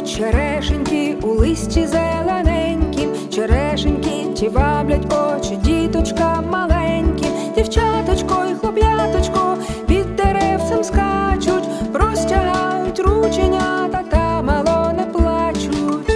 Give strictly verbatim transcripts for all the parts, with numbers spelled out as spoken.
черешеньки у листі зелененькім, черешеньки ті ваблять очі діточкам маленьким. Дівчаточко й хлоп'яточко під деревцем скачуть, простягають рученята та мало не плачуть.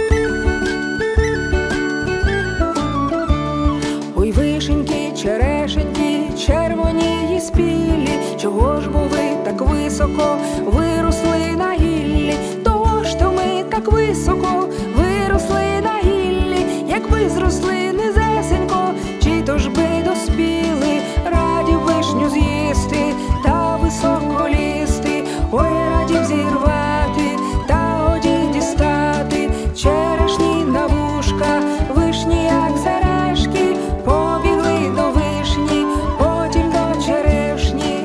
Ой, вишеньки, черешеньки, червоні й спілі, чого ж бо ви так високо виросли на гіллі? Того ж то ми так високо виросли на гіллі, якби зросли низесенько, чи то ж би доспіли, раді вишню з'їсти та високо лізти. Ой, раді б зірвати та годі дістати черешні на вушка, вишні як сережки, побігли до вишні, потім до черешні.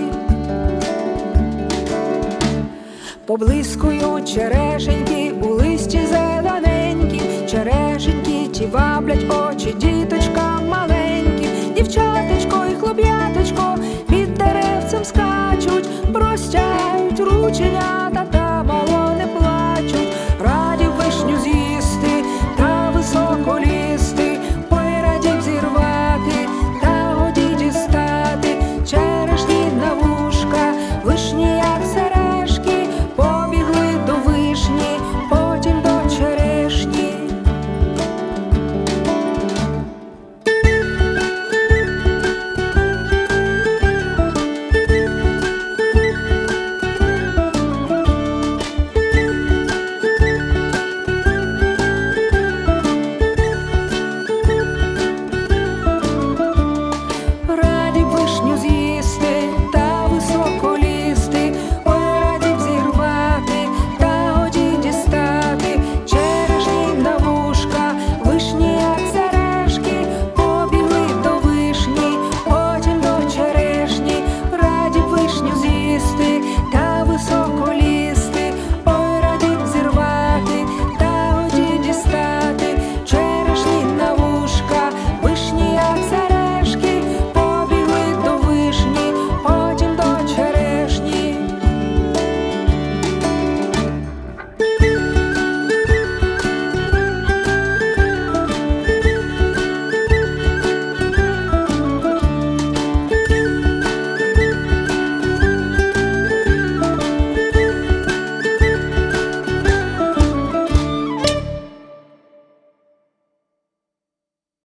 Поблискують черешеньки у листі зелененькім, черешеньки ті ваблять очі діточкам маленьким. Дівчаточко й хлоп'яточко під деревцем скачуть, простягають рученята